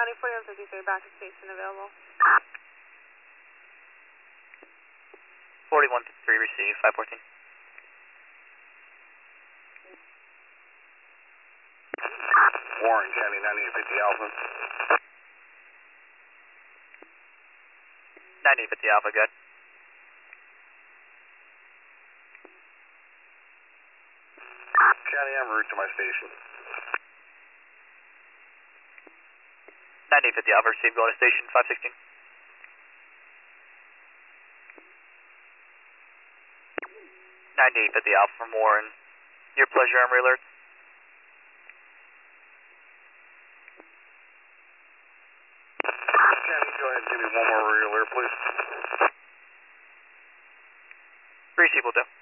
County 4153, backup station available. 4153, receive, 514. Warren County 9850 Alpha. 9850 Alpha, good. County, en route to my station. 9850 Alpha, receive, going to station, 516. 9850 Alpha from Warren. Your pleasure, Emory Alert. County, go ahead and give me one more alert, please. Receive will do.